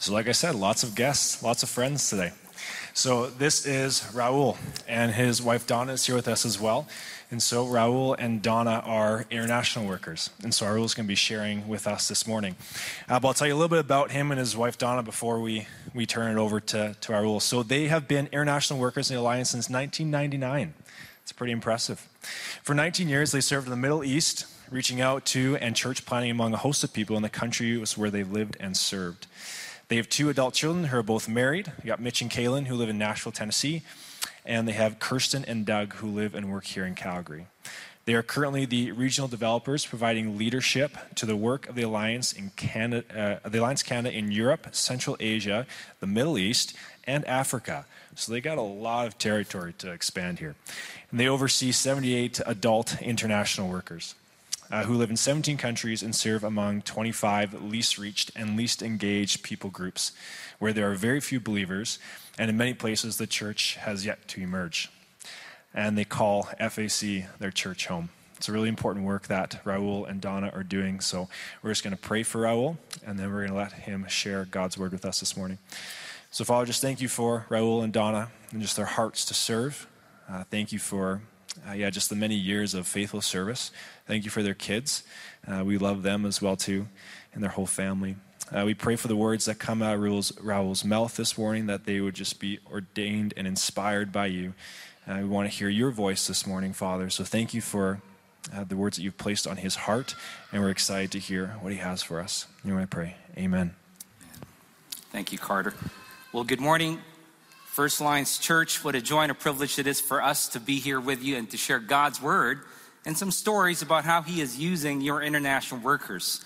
So like I said, lots of guests, lots of friends today. So this is Raul, and his wife Donna is here with us as well. And so Raul and Donna are international workers. And so Raul is going to be sharing with us this morning. But I'll tell you a little bit about him and his wife Donna before we turn it over to Raul. So they have been international workers in the Alliance since 1999. It's pretty impressive. For 19 years, they served in the Middle East, reaching out to and church planting among a host of people in the countries where they lived and served. They have 2 adult children who are both married. You got Mitch and Kaylin, who live in Nashville, Tennessee. And they have Kirsten and Doug, who live and work here in Calgary. They are currently the regional developers providing leadership to the work of the Alliance in Canada, in Europe, Central Asia, the Middle East, and Africa. So they got a lot of territory to expand here. And they oversee 78 adult international workers who live in 17 countries and serve among 25 least reached and least engaged people groups where there are very few believers, and in many places the church has yet to emerge. And they call FAC their church home. It's a really important work that Raul and Donna are doing, so we're just going to pray for Raul, and then we're going to let him share God's word with us this morning. So Father, just thank you for Raul and Donna and just their hearts to serve. Thank you for just the many years of faithful service. Thank you for their kids. We love them as well too, and their whole family. We pray for the words that come out of Raul's mouth this morning, that they would just be ordained and inspired by you. We want to hear your voice this morning, Father. So thank you for the words that you've placed on his heart, and we're excited to hear what he has for us. In your name I pray. Amen. Thank you, Carter. Well, good morning, First Alliance Church. What a joy and a privilege it is for us to be here with you and to share God's word and some stories about how he is using your international workers.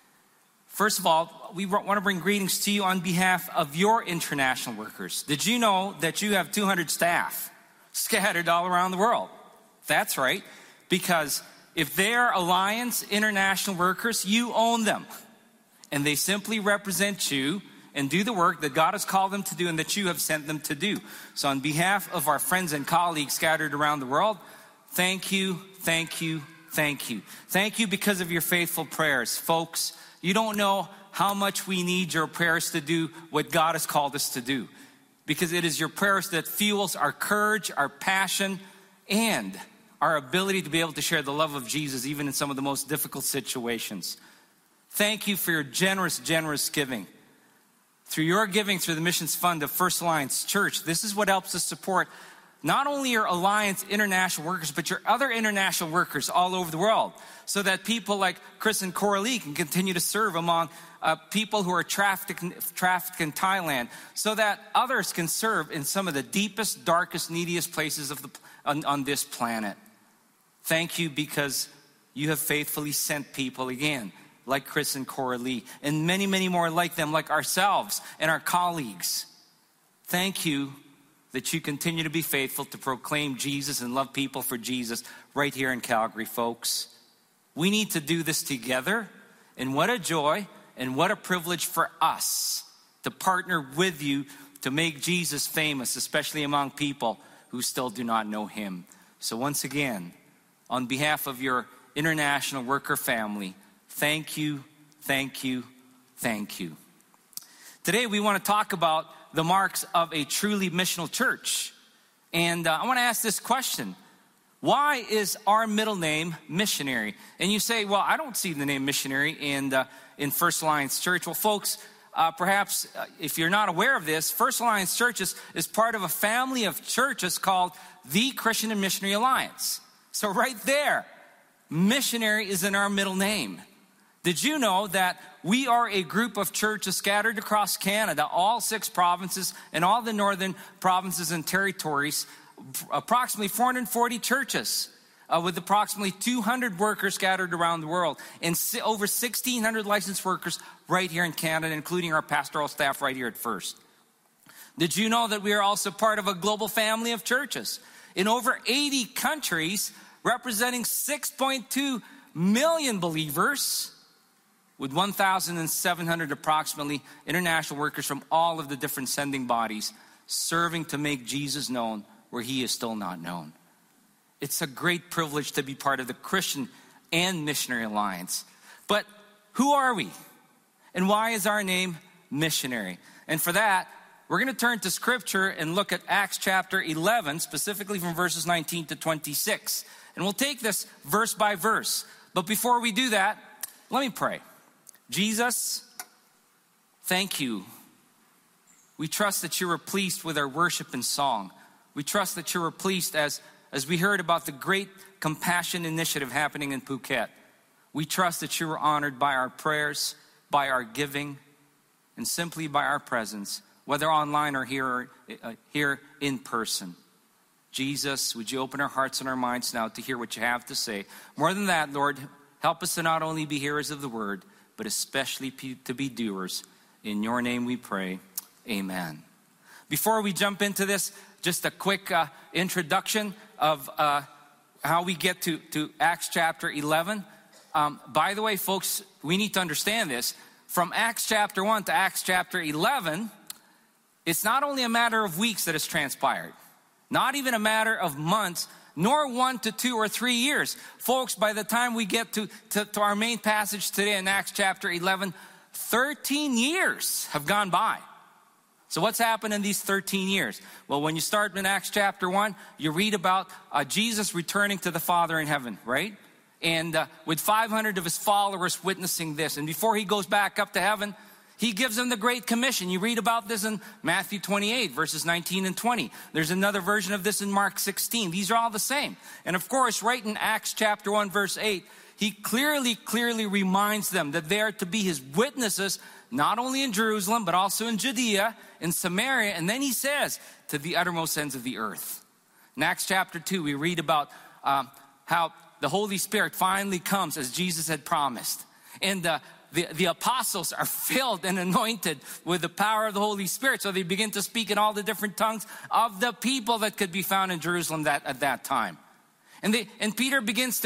First of all, we want to bring greetings to you on behalf of your international workers. Did you know that you have 200 staff scattered all around the world? That's right, because if they're Alliance international workers, you own them. And they simply represent you and do the work that God has called them to do and that you have sent them to do. So on behalf of our friends and colleagues scattered around the world, thank you, thank you, thank you. Thank you because of your faithful prayers. Folks, you don't know how much we need your prayers to do what God has called us to do. Because it is your prayers that fuels our courage, our passion, and our ability to be able to share the love of Jesus even in some of the most difficult situations. Thank you for your generous, generous giving. Through your giving through the Missions Fund of First Alliance Church, this is what helps us support not only your Alliance international workers, but your other international workers all over the world, so that people like Chris and Coralie can continue to serve among people who are trafficked in Thailand, so that others can serve in some of the deepest, darkest, neediest places on this planet. Thank you because you have faithfully sent people again, like Chris and Coralie, and many, many more like them, like ourselves and our colleagues. Thank you that you continue to be faithful to proclaim Jesus and love people for Jesus right here in Calgary, folks. We need to do this together, and what a joy and what a privilege for us to partner with you to make Jesus famous, especially among people who still do not know him. So once again, on behalf of your international worker family, thank you, thank you, thank you. Today we want to talk about the marks of a truly missional church. And I want to ask this question. Why is our middle name missionary? And you say, well, I don't see the name missionary in First Alliance Church. Well, folks, perhaps if you're not aware of this, First Alliance Church is part of a family of churches called the Christian and Missionary Alliance. So right there, missionary is in our middle name. Did you know that we are a group of churches scattered across Canada, all 6 provinces and all the northern provinces and territories, approximately 440 churches with approximately 200 workers scattered around the world and over 1,600 licensed workers right here in Canada, including our pastoral staff right here at First. Did you know that we are also part of a global family of churches in over 80 countries, representing 6.2 million believers, with 1,700 approximately international workers from all of the different sending bodies, serving to make Jesus known where he is still not known. It's a great privilege to be part of the Christian and Missionary Alliance. But who are we? And why is our name missionary? And for that, we're going to turn to Scripture and look at Acts chapter 11, specifically from verses 19 to 26. And we'll take this verse by verse. But before we do that, let me pray. Jesus, thank you. We trust that you were pleased with our worship and song. We trust that you were pleased as we heard about the great compassion initiative happening in Phuket. We trust that you were honored by our prayers, by our giving, and simply by our presence, whether online or here in person. Jesus, would you open our hearts and our minds now to hear what you have to say? More than that, Lord, help us to not only be hearers of the word, but especially to be doers. In your name we pray. Amen. Before we jump into this, just a quick introduction of how we get to Acts chapter 11. By the way, folks, we need to understand this. From Acts chapter 1 to Acts chapter 11, it's not only a matter of weeks that has transpired, not even a matter of months, nor 1 to 2 or 3 years. Folks, by the time we get to our main passage today in Acts chapter 11, 13 years have gone by. So what's happened in these 13 years? Well, when you start in Acts chapter 1, you read about Jesus returning to the Father in heaven, right? And with 500 of his followers witnessing this. And before he goes back up to heaven, he gives them the Great Commission. You read about this in Matthew 28, verses 19 and 20. There's another version of this in Mark 16. These are all the same. And of course, right in Acts chapter 1, verse 8, he clearly reminds them that they are to be his witnesses, not only in Jerusalem, but also in Judea, in Samaria. And then he says, to the uttermost ends of the earth. In Acts chapter 2, we read about how the Holy Spirit finally comes as Jesus had promised. And the apostles are filled and anointed with the power of the Holy Spirit. So they begin to speak in all the different tongues of the people that could be found in Jerusalem at that time. And Peter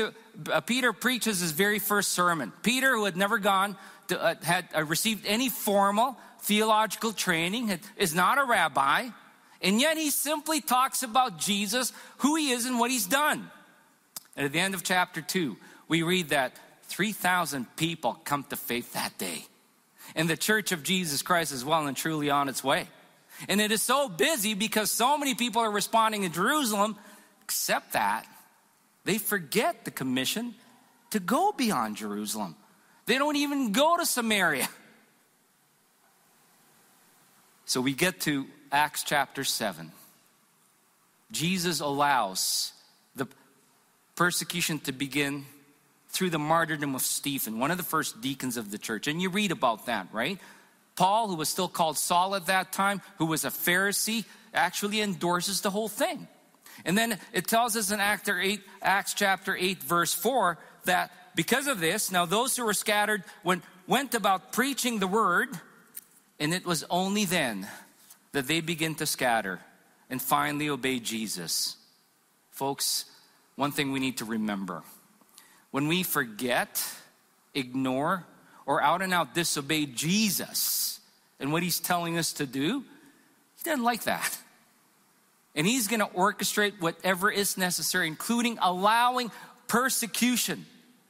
preaches his very first sermon. Peter, who had never had received any formal theological training, is not a rabbi. And yet he simply talks about Jesus, who he is and what he's done. And at the end of chapter 2, we read that 3,000 people come to faith that day. And the Church of Jesus Christ is well and truly on its way. And it is so busy because so many people are responding in Jerusalem, except that they forget the commission to go beyond Jerusalem. They don't even go to Samaria. So we get to Acts chapter 7. Jesus allows the persecution to begin through the martyrdom of Stephen, one of the first deacons of the church. And you read about that, right? Paul, who was still called Saul at that time, who was a Pharisee, actually endorses the whole thing. And then it tells us in Acts chapter 8, verse 4, that because of this, now those who were scattered went about preaching the word, and it was only then that they begin to scatter and finally obey Jesus. Folks, one thing we need to remember. When we forget, ignore, or out and out disobey Jesus and what he's telling us to do, he doesn't like that. And he's going to orchestrate whatever is necessary, including allowing persecution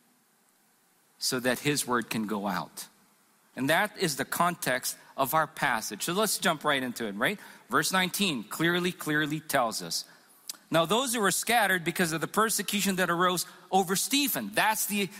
so that his word can go out. And that is the context of our passage. So let's jump right into it, right? Verse 19 clearly tells us. Now those who were scattered because of the persecution that arose over Stephen. That's the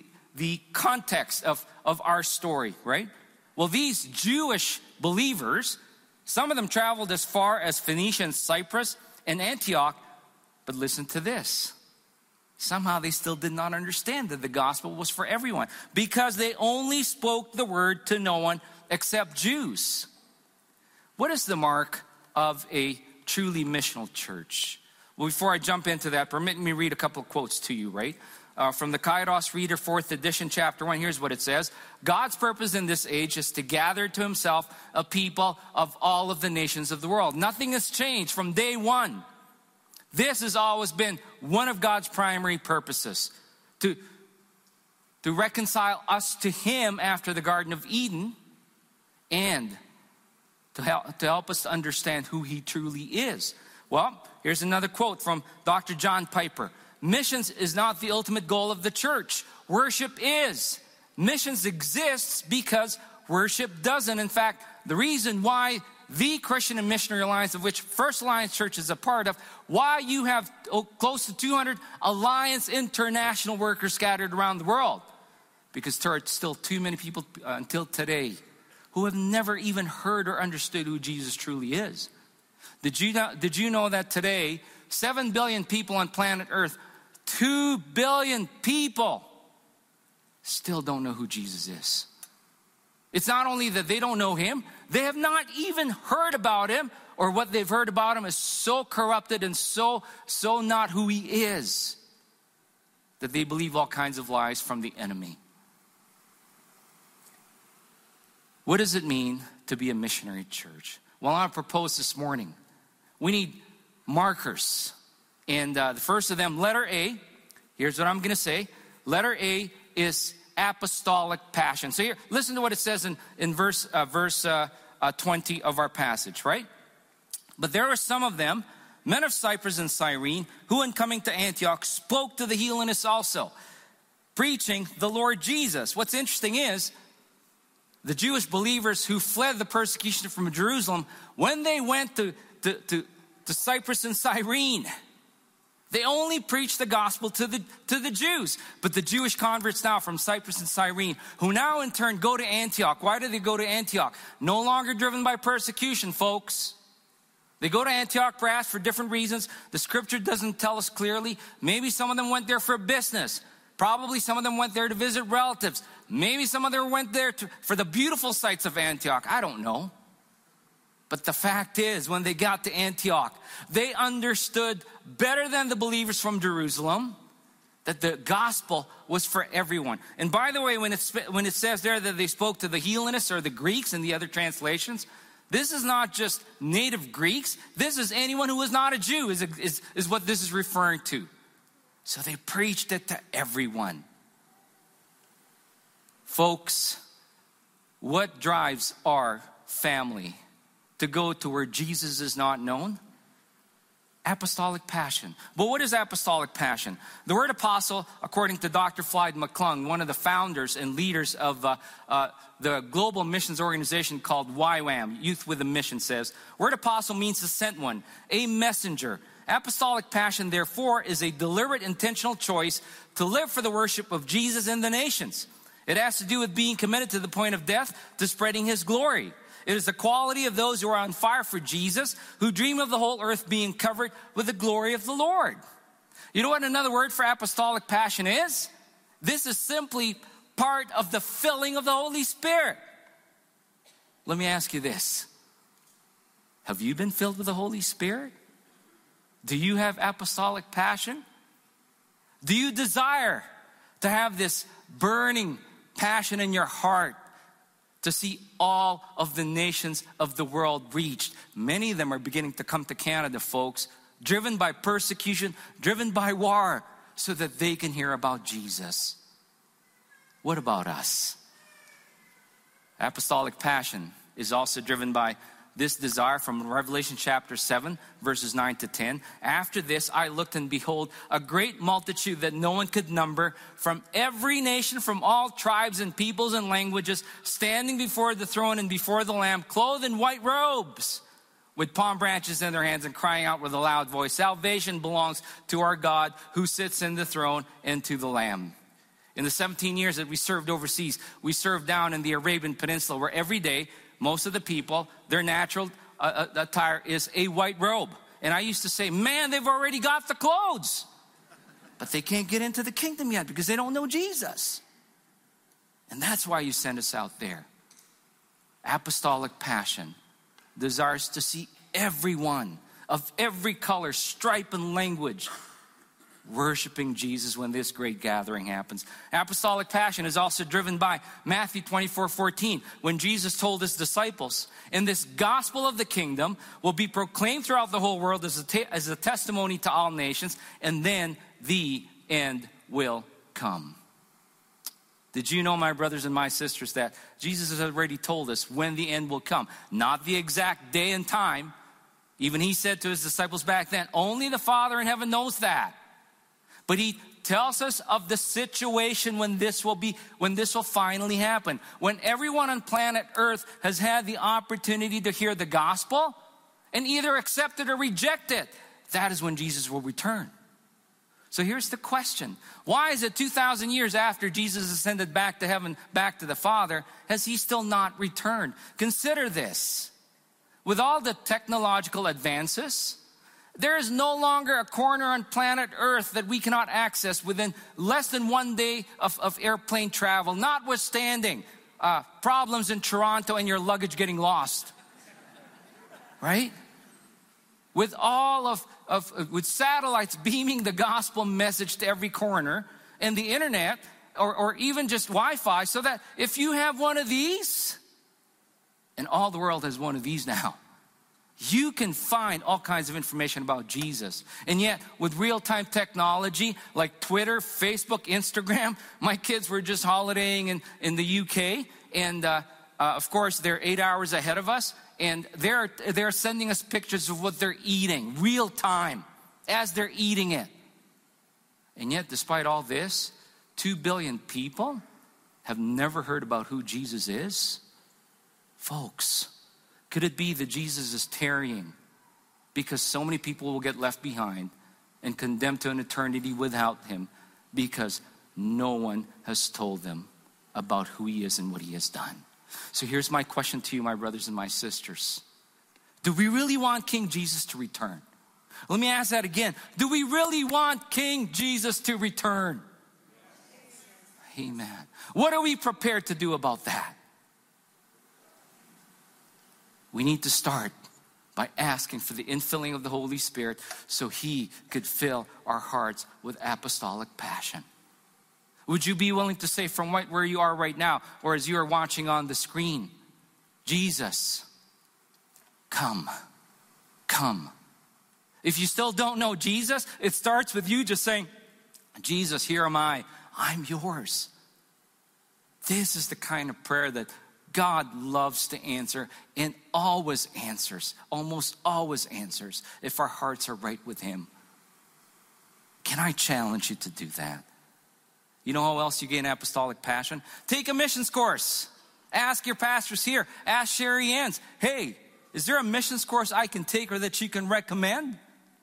context of our story, right? Well, these Jewish believers, some of them traveled as far as Phoenicia and Cyprus and Antioch. But listen to this. Somehow they still did not understand that the gospel was for everyone because they only spoke the word to no one except Jews. What is the mark of a truly missional church? Well, before I jump into that, permit me read a couple of quotes to you, right? From the Kairos Reader, 4th edition, chapter 1, here's what it says. God's purpose in this age is to gather to himself a people of all of the nations of the world. Nothing has changed from day one. This has always been one of God's primary purposes, to reconcile us to him after the Garden of Eden and to help us to understand who he truly is. Well, here's another quote from Dr. John Piper. Missions is not the ultimate goal of the church. Worship is. Missions exists because worship doesn't. In fact, the reason why the Christian and Missionary Alliance, of which First Alliance Church is a part of, why you have close to 200 Alliance International workers scattered around the world. Because there are still too many people until today who have never even heard or understood who Jesus truly is. Did you know that today, 7 billion people on planet Earth, 2 billion people still don't know who Jesus is? It's not only that they don't know him, they have not even heard about him, or what they've heard about him is so corrupted and so not who he is that they believe all kinds of lies from the enemy. What does it mean to be a missionary church? Well, I propose this morning, we need markers. And the first of them, letter A, here's what I'm going to say. Letter A is apostolic passion. So here, listen to what it says in verse 20 of our passage, right? But there were some of them, men of Cyprus and Cyrene, who in coming to Antioch spoke to the Hellenists also, preaching the Lord Jesus. What's interesting is, the Jewish believers who fled the persecution from Jerusalem, when they went to Cyprus and Cyrene, they only preached the gospel to the Jews. But the Jewish converts now from Cyprus and Cyrene, who now in turn go to Antioch. Why do they go to Antioch? No longer driven by persecution, folks. They go to Antioch perhaps for different reasons. The scripture doesn't tell us clearly. Maybe some of them went there for business. Probably some of them went there to visit relatives. Maybe some of them went there for the beautiful sights of Antioch. I don't know. But the fact is, when they got to Antioch, they understood better than the believers from Jerusalem that the gospel was for everyone. And by the way, when it says there that they spoke to the Hellenists or the Greeks in the other translations, this is not just native Greeks. This is anyone who is not a Jew is what this is referring to. So they preached it to everyone. Folks, what drives our family to go to where Jesus is not known? Apostolic passion. But what is apostolic passion? The word apostle, according to Dr. Floyd McClung, one of the founders and leaders of the global missions organization called YWAM, Youth with a Mission, says, word apostle means the sent one, a messenger. Apostolic passion, therefore, is a deliberate, intentional choice to live for the worship of Jesus in the nations. It has to do with being committed to the point of death to spreading his glory. It is the quality of those who are on fire for Jesus, who dream of the whole earth being covered with the glory of the Lord. You know what another word for apostolic passion is? This is simply part of the filling of the Holy Spirit. Let me ask you this. Have you been filled with the Holy Spirit? Do you have apostolic passion? Do you desire to have this burning passion in your heart to see all of the nations of the world reached? Many of them are beginning to come to Canada, folks, driven by persecution, driven by war, so that they can hear about Jesus. What about us? Apostolic passion is also driven by this desire from Revelation chapter 7, verses 9 to 10. After this, I looked and behold, a great multitude that no one could number, from every nation, from all tribes and peoples and languages, standing before the throne and before the Lamb, clothed in white robes, with palm branches in their hands, and crying out with a loud voice, salvation belongs to our God who sits in the throne and to the Lamb. In the 17 years that we served overseas, we served down in the Arabian Peninsula, where every day, most of the people, their natural attire is a white robe. And I used to say, man, they've already got the clothes. But they can't get into the kingdom yet because they don't know Jesus. And that's why you send us out there. Apostolic passion desires to see everyone of every color, stripe, and language worshiping Jesus when this great gathering happens. Apostolic passion is also driven by Matthew 24:14, when Jesus told his disciples, and this gospel of the kingdom will be proclaimed throughout the whole world as a testimony to all nations, and then the end will come. Did you know, my brothers and my sisters, that Jesus has already told us when the end will come? Not the exact day and time. Even he said to his disciples back then, only the Father in heaven knows that. But he tells us of the situation when this will finally happen. When everyone on planet Earth has had the opportunity to hear the gospel and either accept it or reject it, that is when Jesus will return. So here's the question. Why is it 2,000 years after Jesus ascended back to heaven, back to the Father, has he still not returned? Consider this. With all the technological advances, there is no longer a corner on planet Earth that we cannot access within less than 1 day of airplane travel, notwithstanding problems in Toronto and your luggage getting lost. Right? With all with satellites beaming the gospel message to every corner, and the internet, or even just Wi-Fi, so that if you have one of these, and all the world has one of these now, you can find all kinds of information about Jesus. And yet, with real-time technology like Twitter, Facebook, Instagram, my kids were just holidaying in the UK, and of course, they're 8 hours ahead of us, and they're sending us pictures of what they're eating, real time, as they're eating it. And yet, despite all this, 2 billion people have never heard about who Jesus is. Folks, could it be that Jesus is tarrying because so many people will get left behind and condemned to an eternity without him because no one has told them about who he is and what he has done? So here's my question to you, my brothers and my sisters. Do we really want King Jesus to return? Let me ask that again. Do we really want King Jesus to return? Amen. What are we prepared to do about that? We need to start by asking for the infilling of the Holy Spirit so he could fill our hearts with apostolic passion. Would you be willing to say from where you are right now, or as you are watching on the screen, Jesus, come, come. If you still don't know Jesus, it starts with you just saying, Jesus, here am I. I'm yours. This is the kind of prayer that God loves to answer and always answers, almost always answers, if our hearts are right with him. Can I challenge you to do that? You know how else you gain apostolic passion? Take a missions course. Ask your pastors here. Ask Sherry Ann's. Hey, is there a missions course I can take or that you can recommend?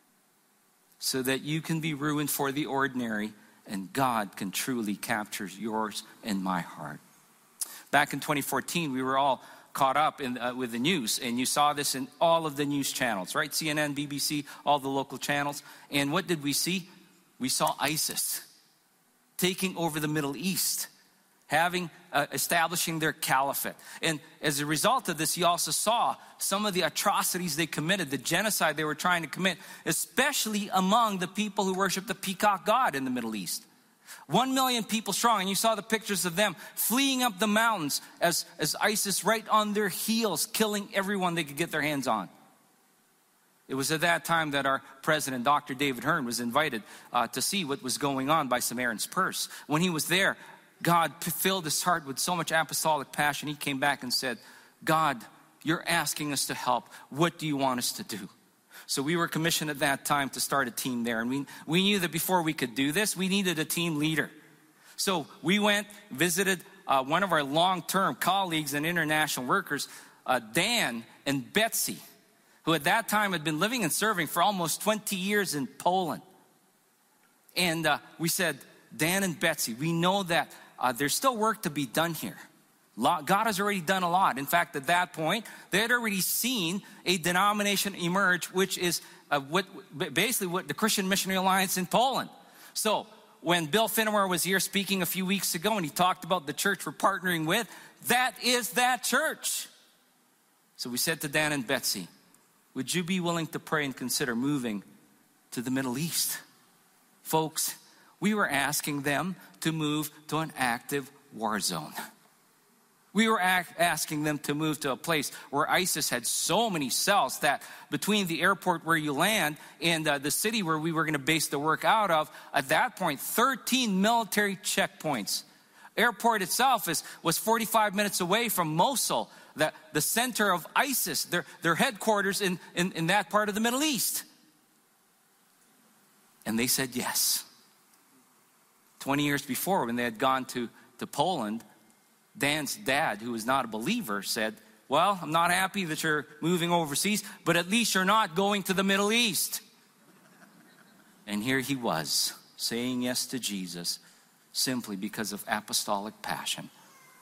So that you can be ruined for the ordinary and God can truly capture yours and my heart. Back in 2014, we were all caught up with the news, and you saw this in all of the news channels, right? CNN, BBC, all the local channels. And what did we see? We saw ISIS taking over the Middle East, establishing their caliphate. And as a result of this, you also saw some of the atrocities they committed, the genocide they were trying to commit, especially among the people who worship the peacock god in the Middle East. 1 million people strong, and you saw the pictures of them fleeing up the mountains as ISIS right on their heels, killing everyone they could get their hands on. It was at that time that our president, Dr. David Hearn, was invited to see what was going on by Samaritan's Purse. When he was there, God filled his heart with so much apostolic passion. He came back and said, God, you're asking us to help. What do you want us to do? So we were commissioned at that time to start a team there. And we knew that before we could do this, we needed a team leader. So we went, visited one of our long-term colleagues and international workers, Dan and Betsy, who at that time had been living and serving for almost 20 years in Poland. And we said, Dan and Betsy, we know that there's still work to be done here. God has already done a lot. In fact, at that point, they had already seen a denomination emerge, which is basically what the Christian Missionary Alliance in Poland. So when Bill Finnemore was here speaking a few weeks ago and he talked about the church we're partnering with, that is that church. So we said to Dan and Betsy, would you be willing to pray and consider moving to the Middle East? Folks, we were asking them to move to an active war zone. We were asking them to move to a place where ISIS had so many cells that between the airport where you land and the city where we were going to base the work out of, at that point, 13 military checkpoints. Airport itself was 45 minutes away from Mosul, the center of ISIS, their headquarters in that part of the Middle East. And they said yes. 20 years before, when they had gone to Poland, Dan's dad, who was not a believer, said, well, I'm not happy that you're moving overseas, but at least you're not going to the Middle East. And here he was, saying yes to Jesus simply because of apostolic passion.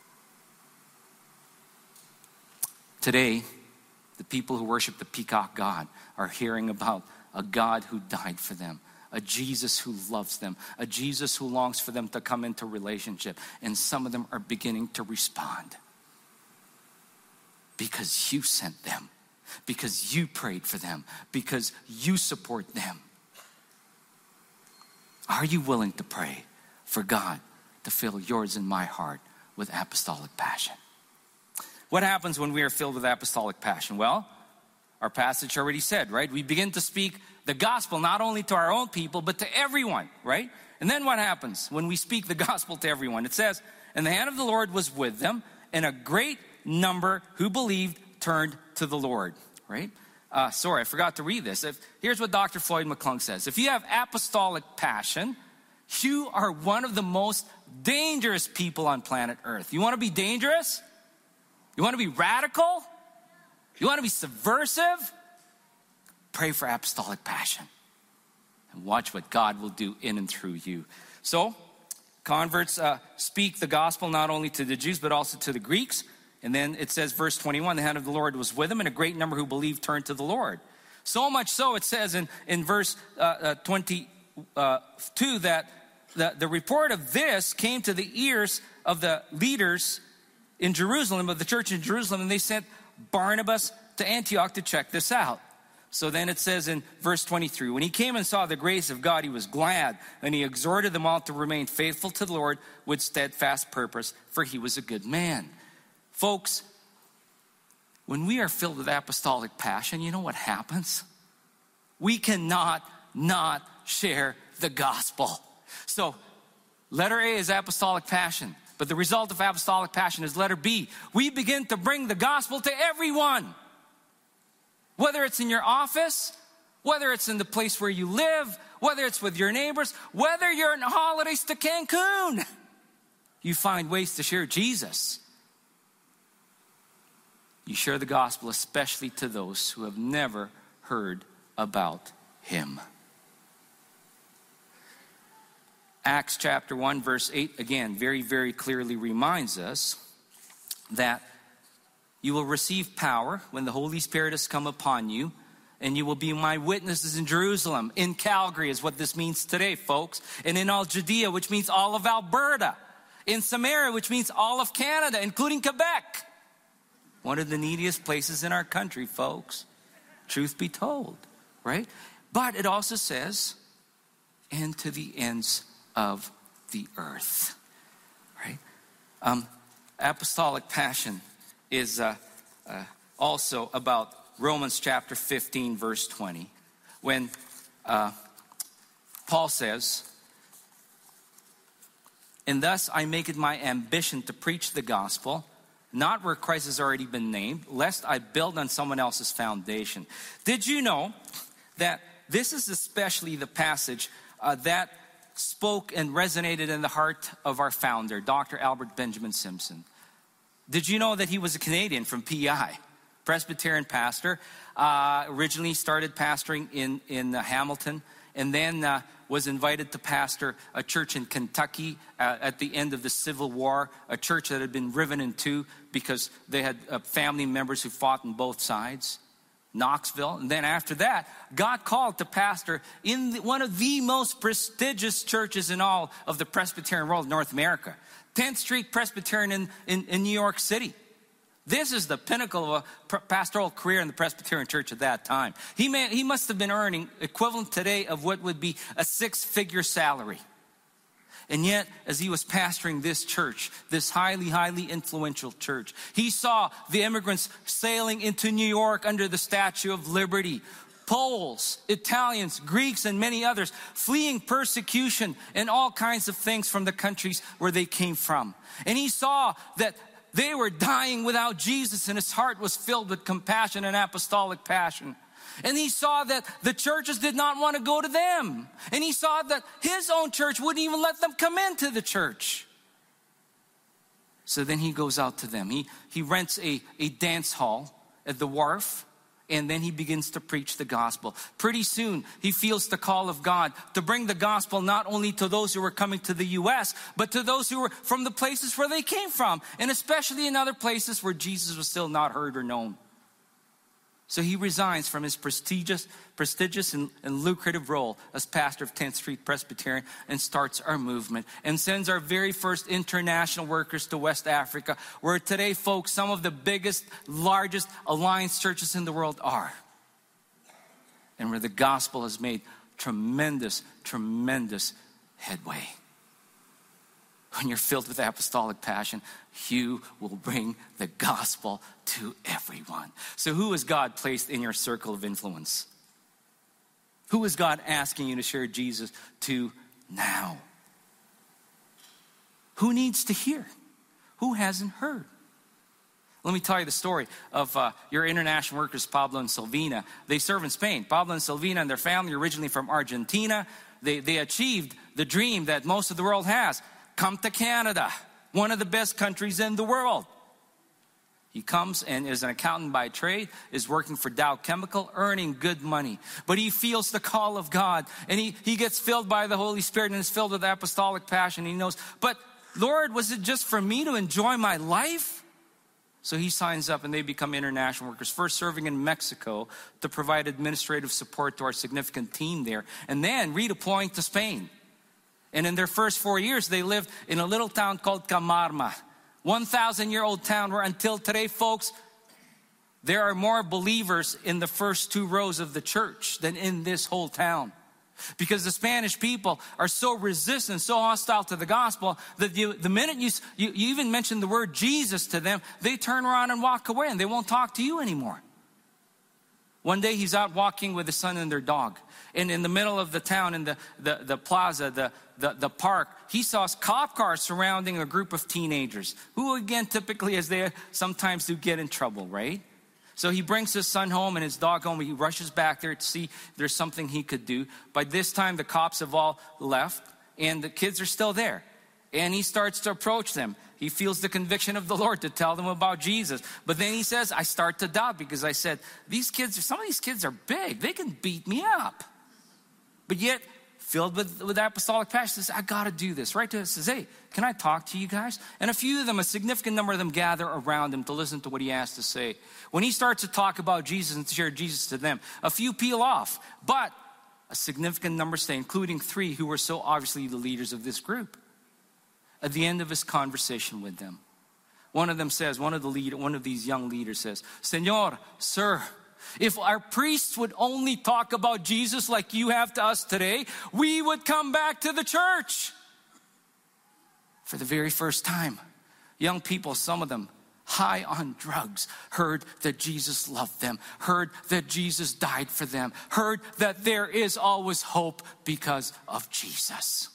Today, the people who worship the peacock god are hearing about a God who died for them, a Jesus who loves them, a Jesus who longs for them to come into relationship. And some of them are beginning to respond because you sent them, because you prayed for them, because you support them. Are you willing to pray for God to fill yours and my heart with apostolic passion? What happens when we are filled with apostolic passion? Well, our passage already said, right? We begin to speak the gospel not only to our own people, but to everyone, right? And then what happens when we speak the gospel to everyone? It says, and the hand of the Lord was with them, and a great number who believed turned to the Lord, right? Sorry, I forgot to read this. Here's what Dr. Floyd McClung says. If you have apostolic passion, you are one of the most dangerous people on planet Earth. You want to be dangerous? You want to be radical? You want to be subversive? Pray for apostolic passion and watch what God will do in and through you. So, converts speak the gospel not only to the Jews but also to the Greeks. And then it says, verse 21, the hand of the Lord was with them, and a great number who believed turned to the Lord. So much so, it says in verse 22 that the report of this came to the ears of the leaders in Jerusalem, of the church in Jerusalem, and they sent Barnabas to Antioch to check this out. So then it says in verse 23, when he came and saw the grace of God, he was glad, and he exhorted them all to remain faithful to the Lord with steadfast purpose, for he was a good man. Folks, when we are filled with apostolic passion, you know what happens? We cannot not share the gospel. So letter A is apostolic passion. But the result of apostolic passion is letter B. We begin to bring the gospel to everyone. Whether it's in your office, whether it's in the place where you live, whether it's with your neighbors, whether you're on holidays to Cancun, you find ways to share Jesus. You share the gospel, especially to those who have never heard about him. Acts chapter 1 verse 8 again very, very clearly reminds us that you will receive power when the Holy Spirit has come upon you, and you will be my witnesses in Jerusalem, in Calgary is what this means today, folks, and in all Judea, which means all of Alberta, in Samaria, which means all of Canada, including Quebec. One of the neediest places in our country, folks, truth be told, right? But it also says, and to the ends of the earth, right? Apostolic passion is also about Romans chapter 15, verse 20, when Paul says, and thus I make it my ambition to preach the gospel, not where Christ has already been named, lest I build on someone else's foundation. Did you know that this is especially the passage that spoke and resonated in the heart of our founder, Dr. Albert Benjamin Simpson? Did you know that he was a Canadian from PEI, Presbyterian pastor, originally started pastoring in Hamilton, and then was invited to pastor a church in Kentucky at the end of the Civil War, a church that had been riven in two because they had family members who fought on both sides, Knoxville. And then after that, got called to pastor in one of the most prestigious churches in all of the Presbyterian world, North America, 10th Street Presbyterian in New York City. This is the pinnacle of a pastoral career in the Presbyterian church at that time. He must have been earning equivalent today of what would be a 6-figure salary. And yet, as he was pastoring this church, this highly, highly influential church, he saw the immigrants sailing into New York under the Statue of Liberty. Poles, Italians, Greeks, and many others fleeing persecution and all kinds of things from the countries where they came from. And he saw that they were dying without Jesus, and his heart was filled with compassion and apostolic passion. And he saw that the churches did not want to go to them. And he saw that his own church wouldn't even let them come into the church. So then he goes out to them. He rents a dance hall at the wharf, and then he begins to preach the gospel. Pretty soon, he feels the call of God to bring the gospel not only to those who were coming to the U.S., but to those who were from the places where they came from, and especially in other places where Jesus was still not heard or known. So he resigns from his prestigious and lucrative role as pastor of 10th Street Presbyterian and starts our movement and sends our very first international workers to West Africa, where today, folks, some of the biggest, largest alliance churches in the world are. And where the gospel has made tremendous, tremendous headway. When you're filled with apostolic passion, you will bring the gospel to everyone. So who has God placed in your circle of influence? Who is God asking you to share Jesus to now? Who needs to hear? Who hasn't heard? Let me tell you the story of your international workers, Pablo and Silvina. They serve in Spain. Pablo and Silvina and their family are originally from Argentina. They achieved the dream that most of the world has. Come to Canada, one of the best countries in the world. He comes and is an accountant by trade, is working for Dow Chemical, earning good money. But he feels the call of God, and he gets filled by the Holy Spirit and is filled with apostolic passion. He knows, but Lord, was it just for me to enjoy my life? So he signs up and they become international workers, first serving in Mexico to provide administrative support to our significant team there, and then redeploying to Spain. And in their first 4 years, they lived in a little town called Camarma, 1,000-year-old town where until today, folks, there are more believers in the first 2 rows of the church than in this whole town. Because the Spanish people are so resistant, so hostile to the gospel, that the minute you even mention the word Jesus to them, they turn around and walk away and they won't talk to you anymore. One day he's out walking with his son and their dog. And in the middle of the town, in the plaza, the park, he saw cop cars surrounding a group of teenagers who, again, typically as they sometimes do get in trouble, right? So he brings his son home and his dog home. He rushes back there to see if there's something he could do. By this time, the cops have all left and the kids are still there. And he starts to approach them. He feels the conviction of the Lord to tell them about Jesus. But then he says, I start to doubt because I said, some of these kids are big. They can beat me up. But yet, filled with apostolic passion, says, I got to do this. Right to us, says, hey, can I talk to you guys? And a few of them, a significant number of them gather around him to listen to what he has to say. When he starts to talk about Jesus and to share Jesus to them, a few peel off. But a significant number stay, including 3 who were so obviously the leaders of this group. At the end of his conversation with them, one of them says, one of these young leaders says, Señor, sir, if our priests would only talk about Jesus like you have to us today, we would come back to the church. For the very first time, young people, some of them high on drugs, heard that Jesus loved them, heard that Jesus died for them, heard that there is always hope because of Jesus.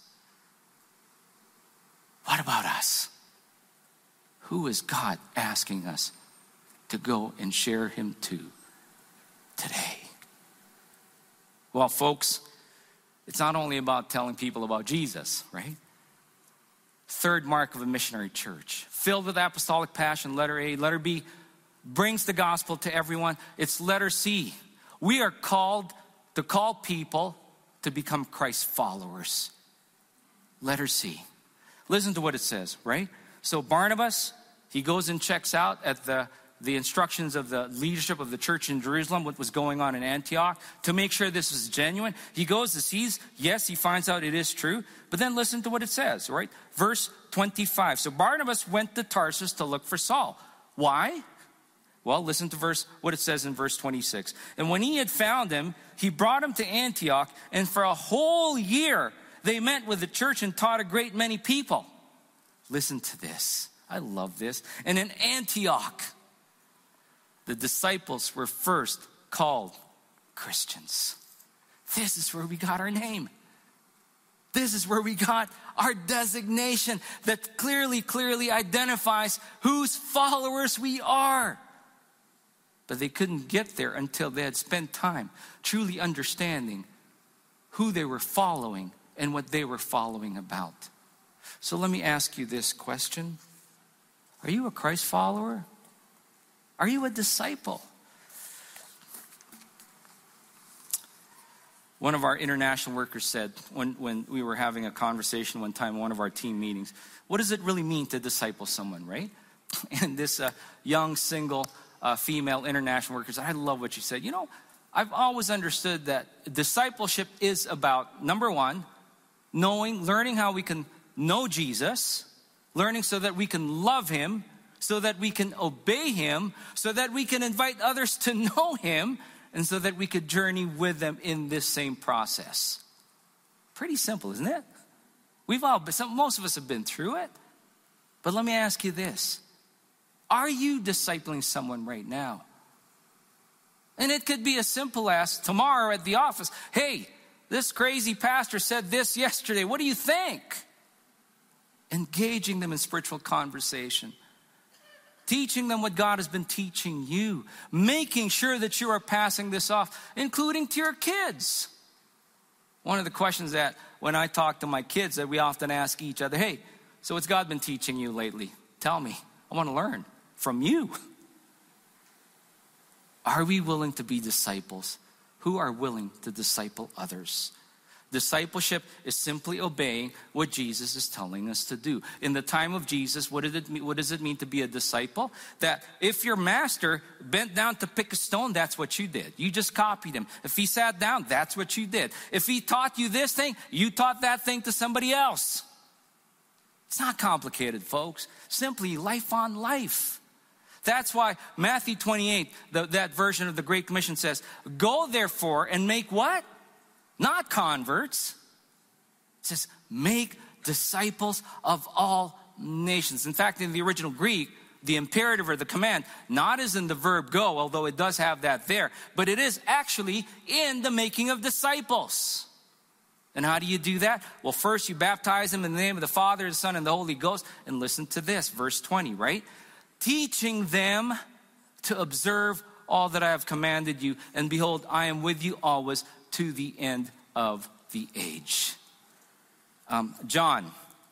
What about us? Who is God asking us to go and share him to today? Well, folks, it's not only about telling people about Jesus, right? Third mark of a missionary church, filled with apostolic passion, letter A. Letter B, brings the gospel to everyone. It's letter C. We are called to call people to become Christ followers. Letter C. Listen to what it says, right? So Barnabas, he goes and checks out at the instructions of the leadership of the church in Jerusalem, what was going on in Antioch, to make sure this was genuine. He goes to seize, yes, he finds out it is true, but then listen to what it says, right? Verse 25. So Barnabas went to Tarsus to look for Saul. Why? Well, listen to what it says in verse 26. And when he had found him, he brought him to Antioch, and for a whole year, they met with the church and taught a great many people. Listen to this. I love this. And in Antioch, the disciples were first called Christians. This is where we got our name. This is where we got our designation that clearly identifies whose followers we are. but they couldn't get there until they had spent time truly understanding who they were following and what they were following about. So let me ask you this question. Are you a Christ follower? Are you a disciple? One of our international workers said when we were having a conversation one time in one of our team meetings, what does it really mean to disciple someone, right? And this young, single, female international worker said, I love what you said. You know, I've always understood that discipleship is about, number one, learning how we can know Jesus, learning so that we can love him, so that we can obey him, so that we can invite others to know him, and so that we could journey with them in this same process. Pretty simple, isn't it? Most of us have been through it. But let me ask you this. Are you discipling someone right now? And it could be as simple as tomorrow at the office, hey, this crazy pastor said this yesterday. What do you think? Engaging them in spiritual conversation. Teaching them what God has been teaching you. Making sure that you are passing this off, including to your kids. One of the questions that when I talk to my kids that we often ask each other, hey, so what's God been teaching you lately? Tell me. I want to learn from you. Are we willing to be disciples who are willing to disciple others? Discipleship is simply obeying what Jesus is telling us to do. In the time of Jesus, what does it mean to be a disciple? That if your master bent down to pick a stone, that's what you did. You just copied him. If he sat down, that's what you did. If he taught you this thing, you taught that thing to somebody else. It's not complicated, folks. Simply life on life. That's why Matthew 28, that version of the Great Commission says, go therefore and make what? Not converts. It says, make disciples of all nations. In fact, in the original Greek, the imperative or the command, not as in the verb go, although it does have that there, but it is actually in the making of disciples. And how do you do that? Well, first you baptize them in the name of the Father, the Son, and the Holy Ghost. And listen to this, verse 20, right? Teaching them to observe all that I have commanded you. And behold, I am with you always to the end of the age. 1 John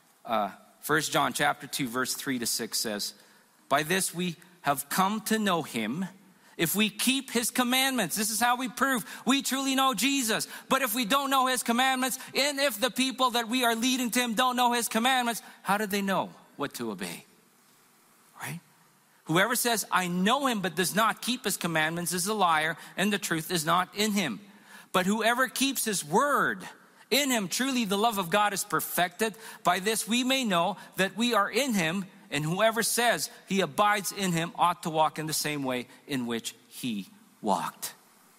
chapter 2, verse 3-6 says, by this we have come to know him if we keep his commandments. This is how we prove we truly know Jesus. But if we don't know his commandments, and if the people that we are leading to him don't know his commandments, how do they know what to obey? Right? Whoever says, I know him, but does not keep his commandments is a liar, and the truth is not in him. But whoever keeps his word, in him truly the love of God is perfected. By this we may know that we are in him, and whoever says he abides in him ought to walk in the same way in which he walked.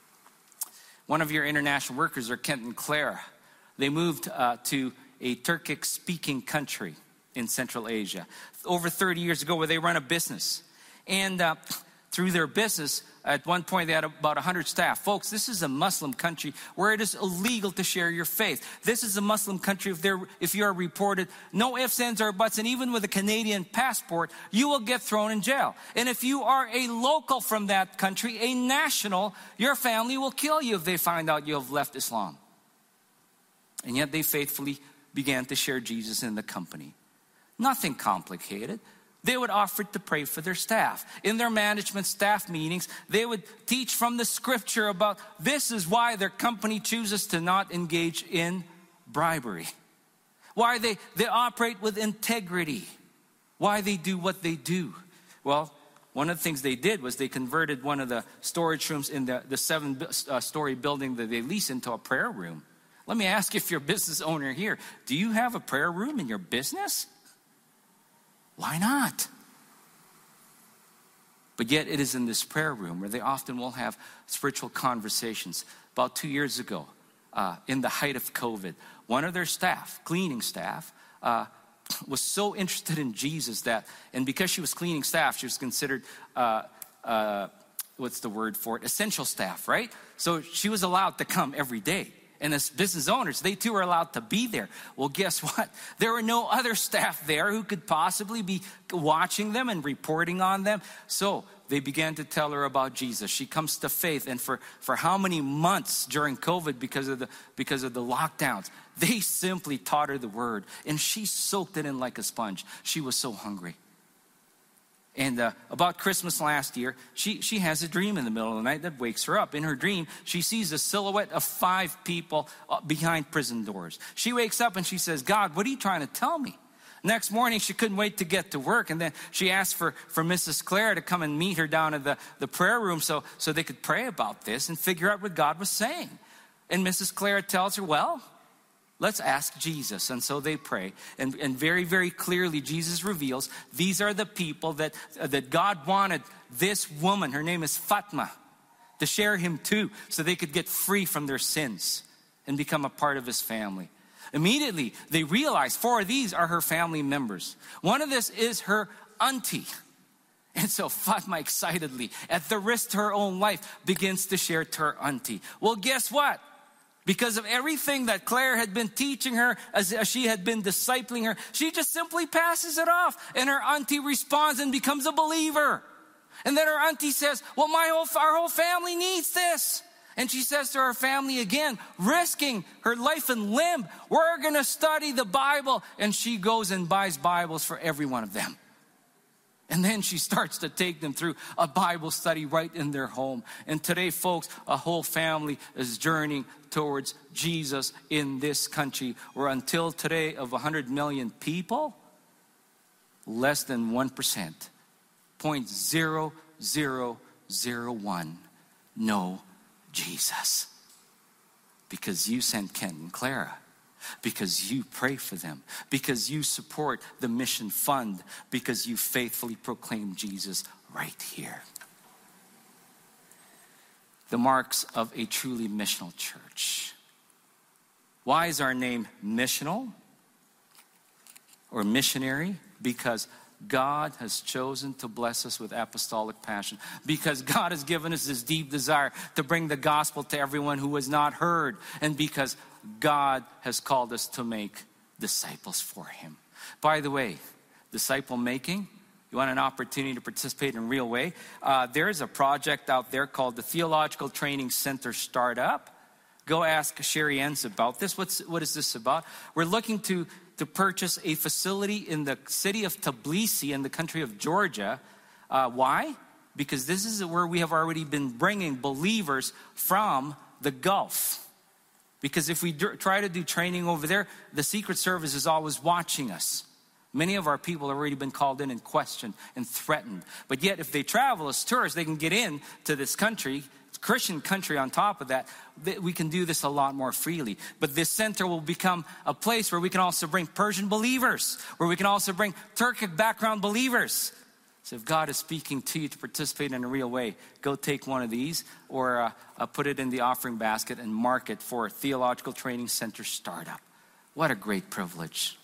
One of your international workers are Kent and Clara. They moved to a Turkic-speaking country in Central Asia over 30 years ago, where they run a business. And through their business, at one point they had about 100 staff. Folks, this is a Muslim country where it is illegal to share your faith. This is a Muslim country if you are reported, no ifs, ands, or buts, and even with a Canadian passport, you will get thrown in jail. And if you are a local from that country, a national, your family will kill you if they find out you have left Islam. And yet they faithfully began to share Jesus in the company. Nothing complicated. They would offer to pray for their staff. In their management staff meetings, they would teach from the scripture about this is why their company chooses to not engage in bribery. Why they operate with integrity. Why they do what they do. Well, one of the things they did was they converted one of the storage rooms in the 7-story building that they lease into a prayer room. Let me ask, if you're a business owner here, do you have a prayer room in your business? Why not? But yet it is in this prayer room where they often will have spiritual conversations. About 2 years ago, in the height of COVID, one of their staff, cleaning staff, was so interested in Jesus that, and because she was cleaning staff, she was considered, what's the word for it? Essential staff, right? So she was allowed to come every day. And as business owners, they too are allowed to be there. Well, guess what? There were no other staff there who could possibly be watching them and reporting on them. So they began to tell her about Jesus. She comes to faith, and for how many months during COVID because of the lockdowns, they simply taught her the word, and she soaked it in like a sponge. She was so hungry. And about Christmas last year, she has a dream in the middle of the night that wakes her up. In her dream, she sees a silhouette of 5 people behind prison doors. She wakes up and she says, God, what are you trying to tell me? Next morning, she couldn't wait to get to work. And then she asked for Mrs. Claire to come and meet her down at the prayer room so they could pray about this and figure out what God was saying. And Mrs. Claire tells her, well, let's ask Jesus. And so they pray. And very, very clearly, Jesus reveals these are the people that God wanted this woman, her name is Fatma, to share him too, so they could get free from their sins and become a part of his family. Immediately, they realize 4 of these are her family members. One of this is her auntie. And so Fatma excitedly, at the risk to her own life, begins to share to her auntie. Well, guess what? Because of everything that Claire had been teaching her, as she had been discipling her, she just simply passes it off. And her auntie responds and becomes a believer. And then her auntie says, well, our whole family needs this. And she says to her family again, risking her life and limb, we're going to study the Bible. And she goes and buys Bibles for every one of them. And then she starts to take them through a Bible study right in their home. And today, folks, a whole family is journeying towards Jesus in this country, where until today of 100 million people, less than 1%, 0.0001, know Jesus. Because you sent Ken and Clara. Because you pray for them, because you support the mission fund, because you faithfully proclaim Jesus right here. The marks of a truly missional church. Why is our name missional or missionary? Because God has chosen to bless us with apostolic passion. Because God has given us this deep desire to bring the gospel to everyone who has not heard. And because God has called us to make disciples for him. By the way, disciple making, you want an opportunity to participate in a real way? There is a project out there called the Theological Training Center Startup. Go ask Sherry Enns about this. What is this about? We're looking to purchase a facility in the city of Tbilisi in the country of Georgia. Why? Because this is where we have already been bringing believers from the Gulf. Because if we try to do training over there, the Secret Service is always watching us. Many of our people have already been called in and questioned and threatened. But yet if they travel as tourists, they can get in to this country, Christian country on top of that. We can do this a lot more freely. But this center will become a place where we can also bring Persian believers, where we can also bring Turkic background believers. So if God is speaking to you to participate in a real way, go take one of these or put it in the offering basket and mark it for Theological Training Center Startup. What a great privilege.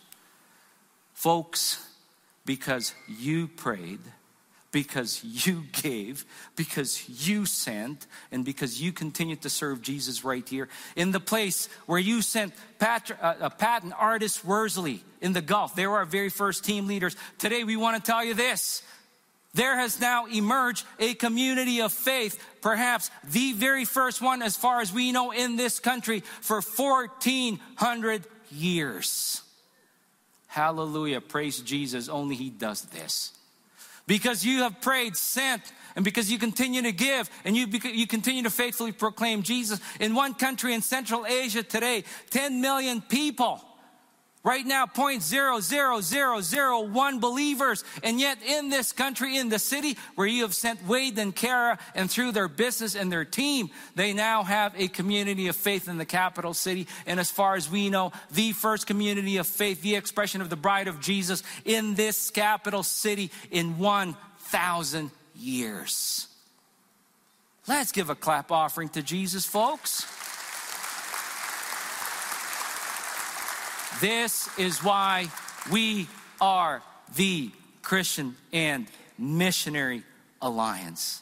Folks, because you prayed, because you gave, because you sent, and because you continue to serve Jesus right here in the place where you sent Pat and Artis Worsley in the Gulf. They were our very first team leaders. Today we want to tell you this. There has now emerged a community of faith, perhaps the very first one as far as we know in this country for 1,400 years. Hallelujah, praise Jesus, only he does this. Because you have prayed, sent, and because you continue to give, and you continue to faithfully proclaim Jesus. In one country in Central Asia today, 10 million people. Right now, 0.00001 believers. And yet in this country, in the city where you have sent Wade and Kara, and through their business and their team, they now have a community of faith in the capital city. And as far as we know, the first community of faith, the expression of the bride of Jesus in this capital city in 1,000 years. Let's give a clap offering to Jesus, folks. This is why we are the Christian and Missionary Alliance.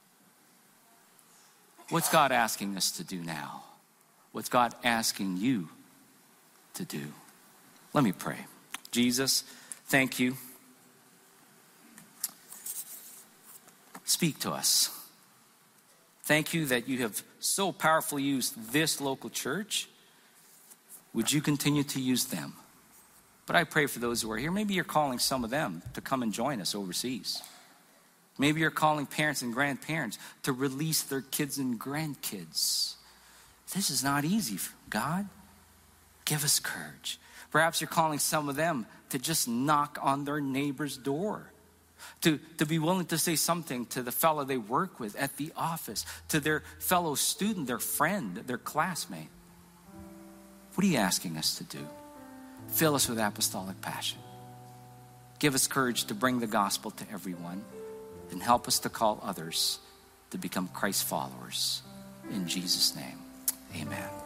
What's God asking us to do now? What's God asking you to do? Let me pray. Jesus, thank you Speak to us. Thank you that you have so powerfully used this local church. Would you continue to use them? But I pray for those who are here. Maybe you're calling some of them to come and join us overseas. Maybe you're calling parents and grandparents to release their kids and grandkids. This is not easy, God. Give us courage. Perhaps you're calling some of them to just knock on their neighbor's door. To be willing to say something to the fellow they work with at the office, to their fellow student, their friend, their classmate. What are you asking us to do? Fill us with apostolic passion. Give us courage to bring the gospel to everyone, and help us to call others to become Christ followers. In Jesus' name, amen.